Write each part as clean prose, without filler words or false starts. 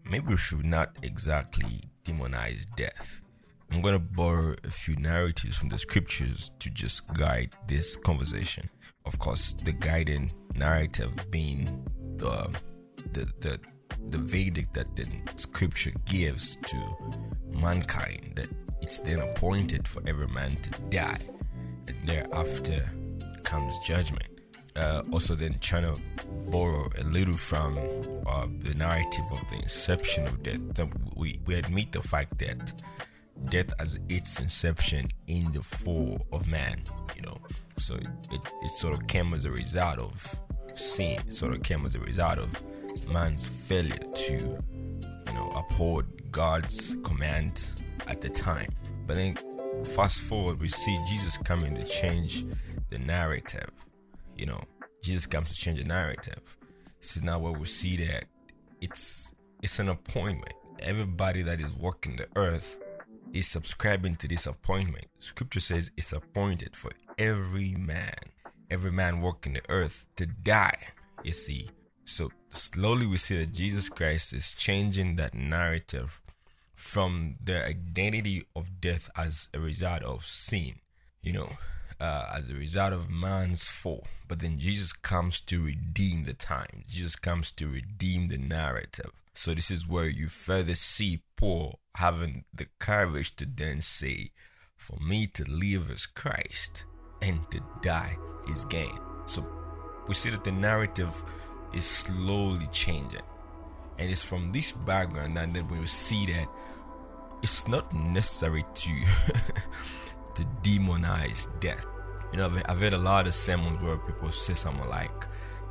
maybe we should not exactly demonize death. I'm going to borrow a few narratives from the scriptures to just guide this conversation. Of course, the guiding narrative being the verdict that the scripture gives to mankind, that it's then appointed for every man to die, and thereafter comes judgment. Also then trying to borrow a little from the narrative of the inception of death. We admit the fact that death has its inception in the fall of man, so it sort of came as a result of sin. It sort of came as a result of man's failure to uphold God's command at the time. But then fast forward, we see Jesus coming to change the narrative. Jesus comes to change the narrative. This is now where we see that it's an appointment. Everybody that is walking the earth is subscribing to this appointment. Scripture says it's appointed for every man walking the earth to die. You see, so slowly we see that Jesus Christ is changing that narrative from the identity of death as a result of sin, as a result of man's fall. But then Jesus comes to redeem the time. Jesus comes to redeem the narrative. So this is where you further see Paul having the courage to then say, for me to live is Christ and to die is gain. So we see that the narrative is slowly changing. And it's from this background that then we will see that it's not necessary to to demonize death. I've heard a lot of sermons where people say something like,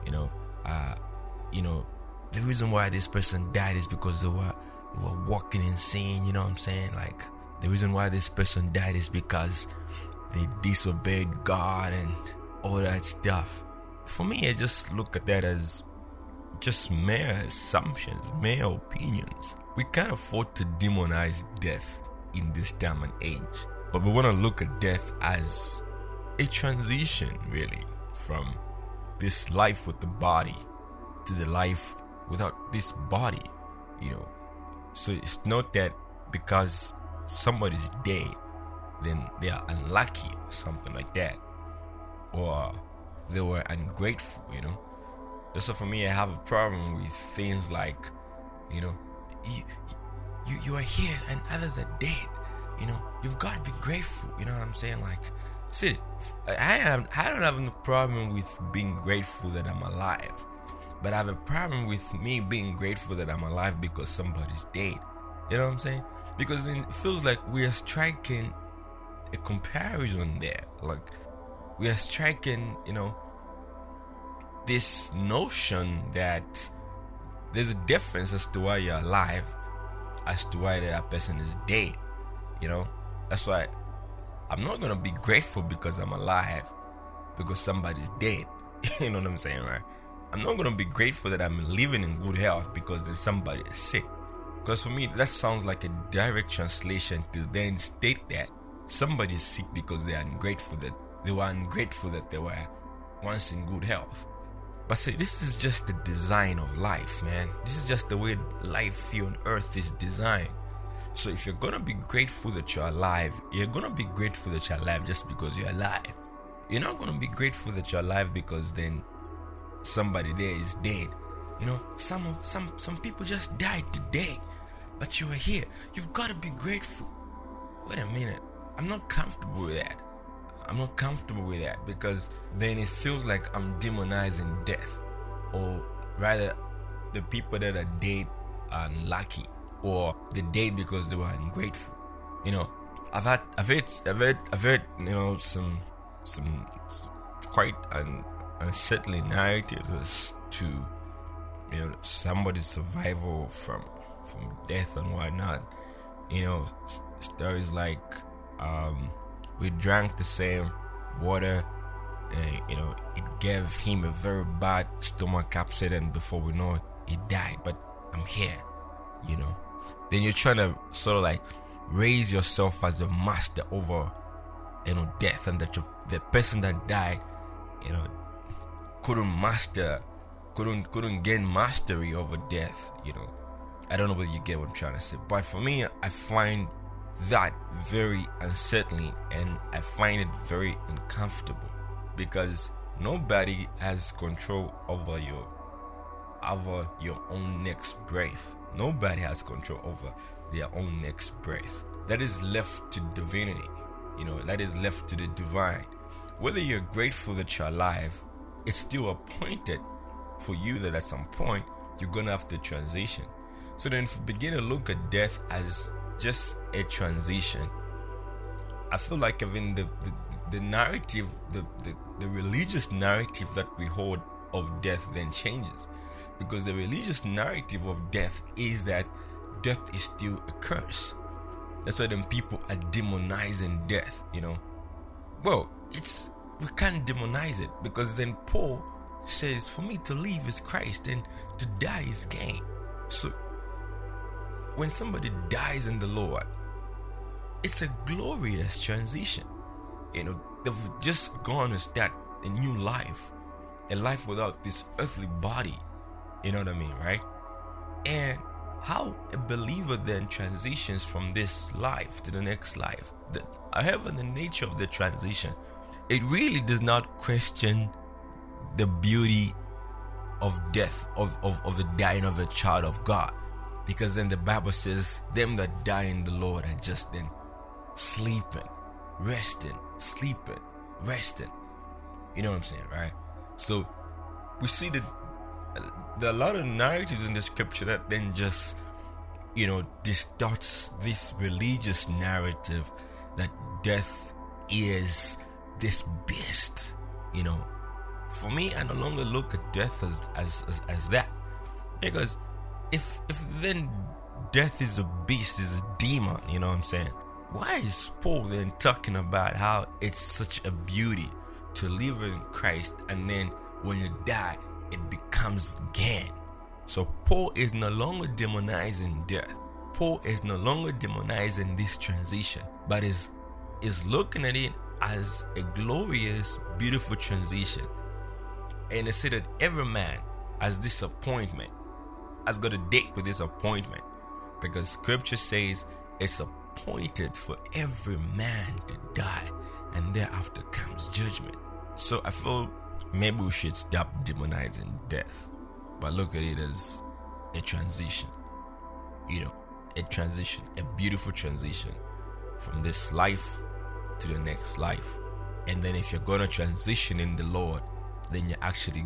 the reason why this person died is because they were walking in sin. You know what I'm saying? Like, the reason why this person died is because they disobeyed God and all that stuff. For me, I just look at that as just mere assumptions, mere opinions. We can't afford to demonize death in this time and age. But we want to look at death as a transition, really, from this life with the body to the life without this body, So it's not that because somebody's dead, then they are unlucky or something like that, or they were ungrateful, So for me, I have a problem with things like, you are here and others are dead. You've got to be grateful. You know what I'm saying? Like, see, I don't have no problem with being grateful that I'm alive, but I have a problem with me being grateful that I'm alive because somebody's dead. You know what I'm saying? Because it feels like we are striking a comparison there. Like, we are striking, this notion that there's a difference as to why you're alive, as to why that person is dead. That's why I'm not gonna be grateful because I'm alive because somebody's dead. You know what I'm saying, right? I'm not gonna be grateful that I'm living in good health because then somebody is sick. Because for me, that sounds like a direct translation to then state that somebody's sick because they were ungrateful that they were once in good health. But see, this is just the design of life, man. This is just the way life here on earth is designed. So if you're gonna be grateful that you're alive, you're gonna be grateful that you're alive just because you're alive. You're not gonna be grateful that you're alive because then somebody there is dead. Some people just died today, but you are here. You've got to be grateful. Wait a minute. I'm not comfortable with that because then it feels like I'm demonizing death, or rather, the people that are dead are unlucky, or they're dead because they were ungrateful. I've heard some quite unsettling narratives as to somebody's survival from death and whatnot. Stories like we drank the same water, and it gave him a very bad stomach upset, and before we know it, he died. But I'm here. Then you're trying to sort of like raise yourself as a master over death, and that the person that died couldn't gain mastery over death. I don't know whether you get what I'm trying to say, but for me, I find that very unsettling and I find it very uncomfortable, because nobody has control over your own next breath. Nobody has control over their own next breath. That is left to divinity, that is left to the divine. Whether you're grateful that you're alive, it's still appointed for you that at some point you're gonna have to transition. So then, if we begin to look at death as just a transition, I feel like even the narrative, the religious narrative that we hold of death then changes, because the religious narrative of death is that death is still a curse. That's why then people are demonizing death. Well, we can't demonize it, because then Paul says, for me to live is Christ and to die is gain. So when somebody dies in the Lord, it's a glorious transition. They've just gone to start a new life, a life without this earthly body. You know what I mean, right? And how a believer then transitions from this life to the next life, however the nature of the transition, it really does not question the beauty of death, of the dying of a child of God. Because then the Bible says, them that die in the Lord are just then sleeping, resting, sleeping, resting. You know what I'm saying, right? So we see that there are a lot of narratives in the scripture that then just, distorts this religious narrative that death is this beast. For me, I no longer look at death as that, because if then death is a beast, is a demon, you know what I'm saying? Why is Paul then talking about how it's such a beauty to live in Christ, and then when you die, it becomes gain? So Paul is no longer demonizing death. Paul is no longer demonizing this transition, but is looking at it as a glorious, beautiful transition. And they say that every man has this appointment, has got a date with this appointment, because scripture says it's appointed for every man to die, and thereafter comes judgment. So I feel maybe we should stop demonizing death, but look at it as a transition. A transition, a beautiful transition from this life to the next life. And then if you're gonna transition in the Lord, then you're actually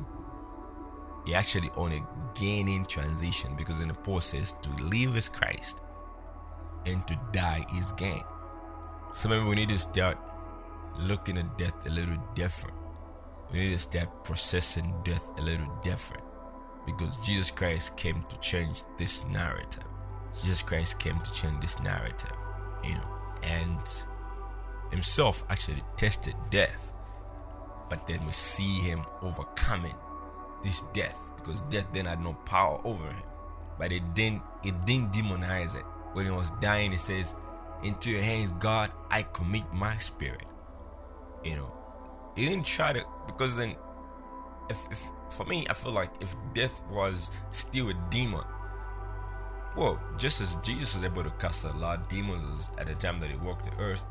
on a gaining transition, because in the Paul says to live is Christ and to die is gain. So maybe we need to start looking at death a little different. We need to start processing death a little different, because Jesus Christ came to change this narrative. Jesus Christ came to change this narrative, and himself actually tested death, but then we see him overcoming this death, because death then had no power over him. But it didn't demonize it. When he was dying, it says, into your hands, God, I commit my spirit. He didn't try to, because then if for me, I feel like if death was still a demon, well, just as Jesus was able to cast a lot of demons at the time that he walked the earth,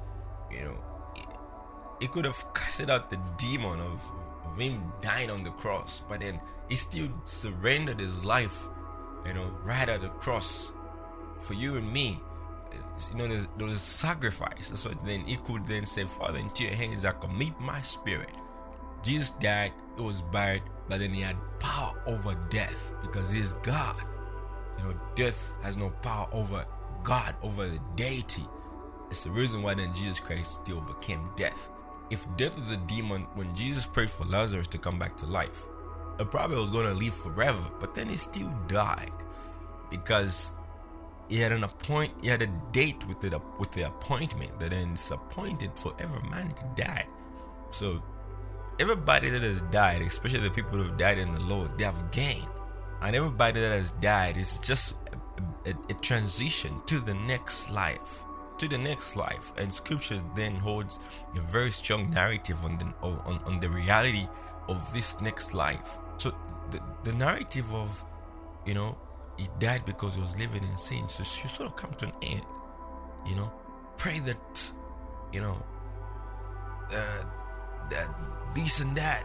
he could have casted out the demon of him dying on the cross, but then he still surrendered his life, right at the cross for you and me. There was a sacrifice. So then he could then say, Father, into your hands I commit my spirit. Jesus died, he was buried, but then he had power over death, because he is God. Death has no power over God, over the deity. It's the reason why then Jesus Christ still overcame death. If death was a demon, when Jesus prayed for Lazarus to come back to life, he probably was going to live forever, but then he still died, because he had a date with the appointment that then is appointed for every man to die. So everybody that has died, especially the people who have died in the Lord, they have gained. And everybody that has died is just a transition to the next life. And scripture then holds a very strong narrative on the reality of this next life. So the narrative of he died because he was living in sin. So you sort of come to an end. Pray that, that this and that,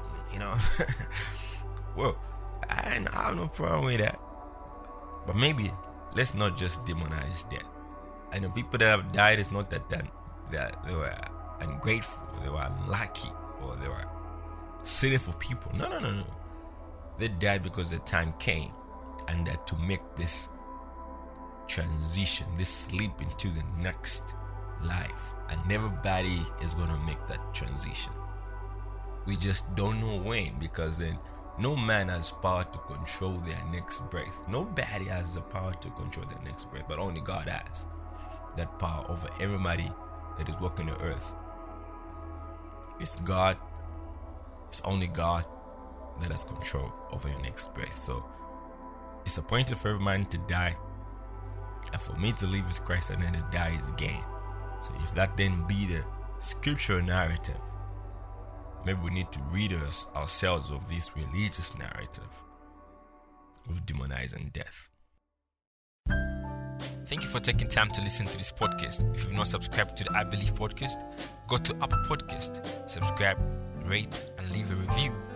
Well, I have no problem with that. But maybe let's not just demonize death. I know people that have died, it's not that they were ungrateful, they were unlucky, or they were sinful people. No. They died because the time came, and that to make this transition, this leap into the next life, and everybody is going to make that transition. We just don't know when, because then no man has power to control their next breath. Nobody has the power to control their next breath, but only God has that power over everybody that is walking the earth. It's God. It's only God that has control over your next breath. So it's appointed for every man to die, and for me to live is Christ, and then to die is gain. So if that then be the scriptural narrative, maybe we need to rid ourselves of this religious narrative of demonizing death. Thank you for taking time to listen to this podcast. If you've not subscribed to the I Believe podcast, go to Apple Podcast, subscribe, rate, and leave a review.